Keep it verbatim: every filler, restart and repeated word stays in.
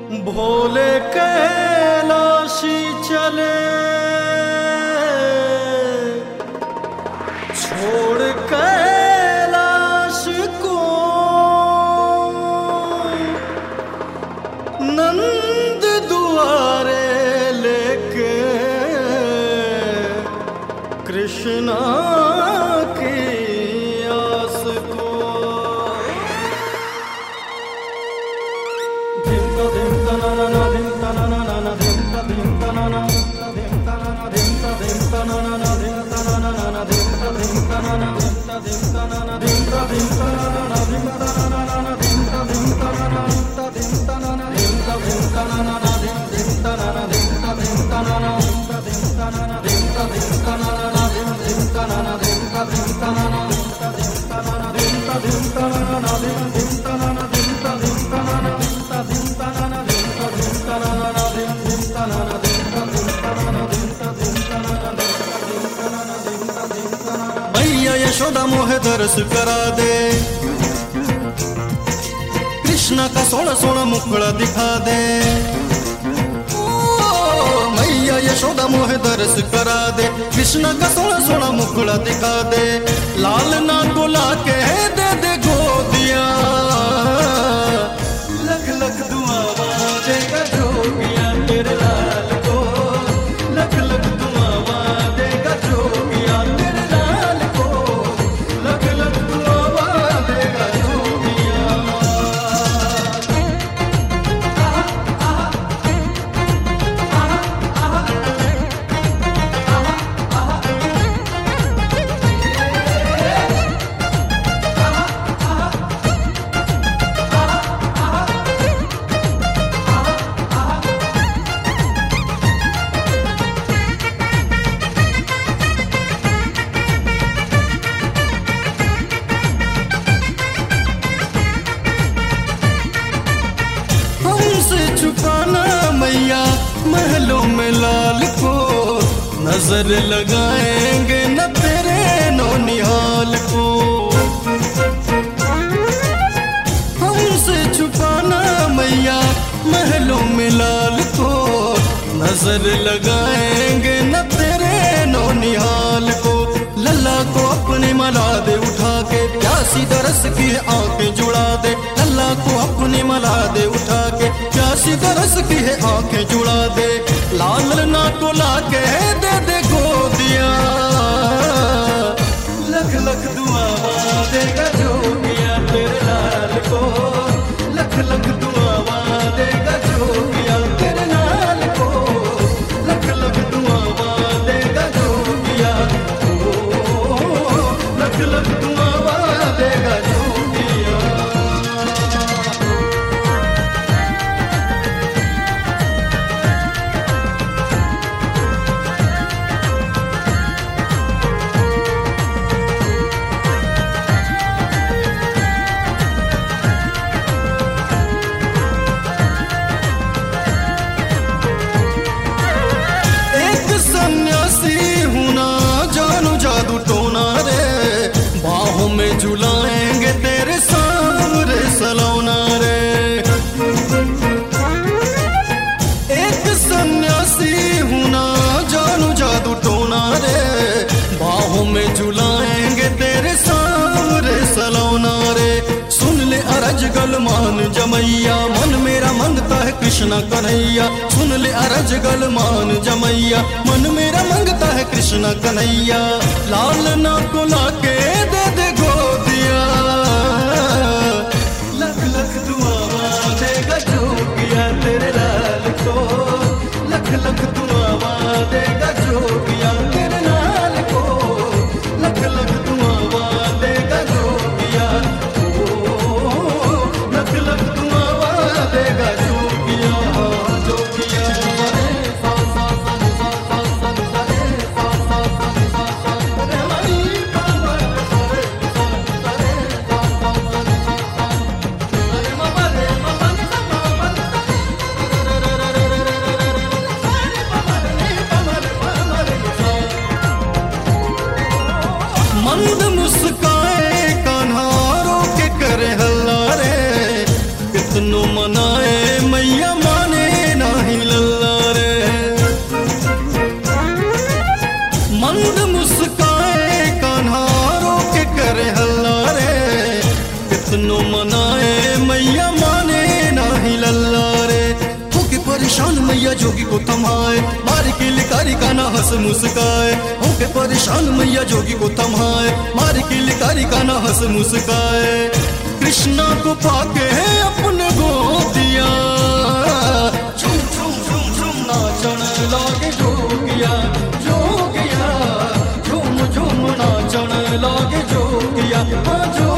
भोले कैलाशी चले छोड़ कैलाश को, नंद दुआरे लेके कृष्णा की आस को। यशोदा मोहे दर्श करा दे, कृष्णा का सोना सोना मुखड़ा दिखा दे। ओ मैया यशोदा मोहे दर्श करा दे, कृष्णा का सोना सोना मुखड़ा दिखा दे। लाल ना को लाके दे दे गोदिया, लख लख दुआ देगा जोगिया तेरे लाल को, लख लख दुआ देगा जोगिया तेरे लाल को, लख लख दुआ देगा जोगिया। छुपाना मैया महलों में लाल को, नजर लगाएंगे न तेरे नौनिहाल को। हमसे छुपाना मैया महलों में लाल को, नजर लगाएंगे न तेरे नौनिहाल को। लल्ला को अपने मला दे उठा के, प्यासी तरस की आंखें जुड़ा दे। लल्ला को अपने मला दे उठा के, प्यासी तरस की है आंखें जुड़ा दे। लाल ना को लाके दे दे गोदिया, लख लख दुआ देगा जोगिया तेरे लाल को, लख लख दुआ देगा जोगिया तेरे लाल को, लख लख दुआ देगा जोगिया, लख लख दुआ देगा जोगिया। जादू टोना रे, बाहों में झुलाएंगे तेरे सांवरे सलौना रे। एक सन्यासी हूँ ना जानू जादू टोना रे, बाहों में झुलाएंगे तेरे सांवरे सलौना रे। सुन ले अरज गल मान जमैया, मन मेरा मंगता है कृष्णा कन्हैया। सुन ले अरज गल मान जमैया, मन मेरा मंगता है कृष्णा कन्हैया। लाल ना को लाके दे दे गोदिया, लख लख दुआ देगा जोगिया तेरे लाल को, लख लख दुआ देगा जोगिया तेरे लाल को, लख लख दुआ देगा जोगिया, लख लख दुआ देगा जोगिया। जोगिया रे कितनो मनाए मैया माने नाही लल्ला रे। होके परेशान मैया जोगी को थमाए, मार के लिकारी का ना हंस मुस्काए। होके परेशान मैया जोगी को थमाए, मार के लिकारी का ना हंस मुस्काए। कृष्णा को पाके अपने गोदिया झूम झूम झूम झूम नाचन लागे जोगिया जोगिया, झूम झूम नाचन लागे जोगिया हाँ जो